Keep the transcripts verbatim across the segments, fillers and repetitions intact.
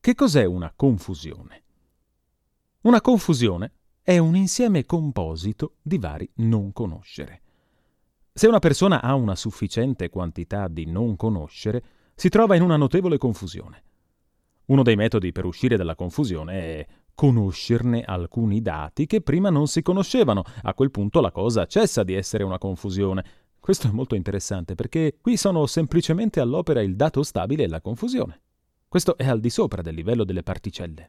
Che cos'è una confusione? Una confusione è un insieme composito di vari non conoscere. Se una persona ha una sufficiente quantità di non conoscere, si trova in una notevole confusione. Uno dei metodi per uscire dalla confusione è conoscerne alcuni dati che prima non si conoscevano. A quel punto la cosa cessa di essere una confusione. Questo è molto interessante perché qui sono semplicemente all'opera il dato stabile e la confusione. Questo è al di sopra del livello delle particelle.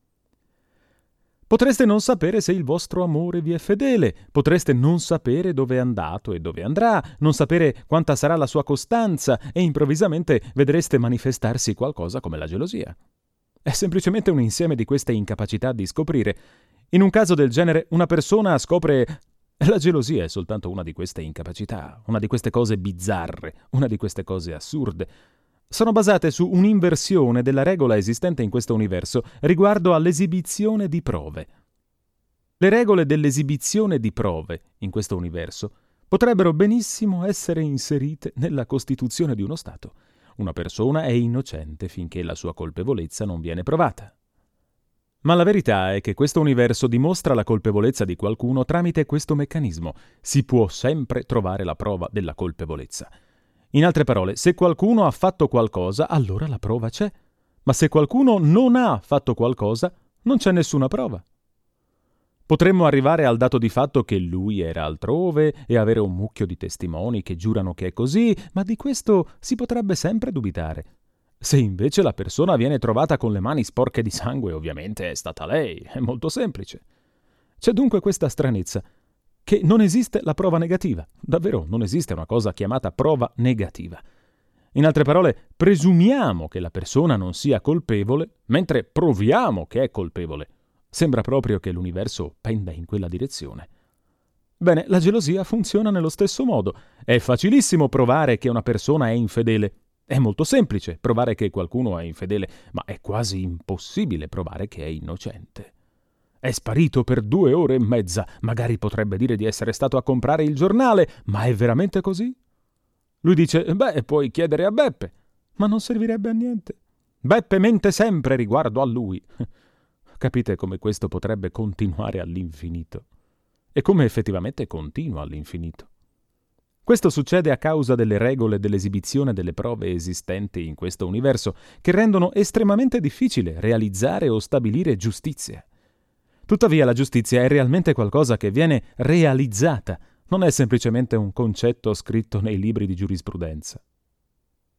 Potreste non sapere se il vostro amore vi è fedele, potreste non sapere dove è andato e dove andrà, non sapere quanta sarà la sua costanza e improvvisamente vedreste manifestarsi qualcosa come la gelosia. È semplicemente un insieme di queste incapacità di scoprire. In un caso del genere una persona scopre la gelosia è soltanto una di queste incapacità, una di queste cose bizzarre, una di queste cose assurde. Sono basate su un'inversione della regola esistente in questo universo riguardo all'esibizione di prove. Le regole dell'esibizione di prove in questo universo potrebbero benissimo essere inserite nella Costituzione di uno Stato. Una persona è innocente finché la sua colpevolezza non viene provata. Ma la verità è che questo universo dimostra la colpevolezza di qualcuno tramite questo meccanismo. Si può sempre trovare la prova della colpevolezza. In altre parole, se qualcuno ha fatto qualcosa, allora la prova c'è. Ma se qualcuno non ha fatto qualcosa, non c'è nessuna prova. Potremmo arrivare al dato di fatto che lui era altrove e avere un mucchio di testimoni che giurano che è così, ma di questo si potrebbe sempre dubitare. Se invece la persona viene trovata con le mani sporche di sangue, ovviamente è stata lei, è molto semplice. C'è dunque questa stranezza, che non esiste la prova negativa. Davvero, non esiste una cosa chiamata prova negativa. In altre parole, presumiamo che la persona non sia colpevole, mentre proviamo che è colpevole. Sembra proprio che l'universo penda in quella direzione. Bene, la gelosia funziona nello stesso modo. È facilissimo provare che una persona è infedele. È molto semplice provare che qualcuno è infedele, ma è quasi impossibile provare che è innocente. È sparito per due ore e mezza, magari potrebbe dire di essere stato a comprare il giornale, ma è veramente così? Lui dice, beh, puoi chiedere a Beppe, ma non servirebbe a niente. Beppe mente sempre riguardo a lui. Capite come questo potrebbe continuare all'infinito? E come effettivamente continua all'infinito? Questo succede a causa delle regole dell'esibizione delle prove esistenti in questo universo, che rendono estremamente difficile realizzare o stabilire giustizia. Tuttavia la giustizia è realmente qualcosa che viene realizzata, non è semplicemente un concetto scritto nei libri di giurisprudenza.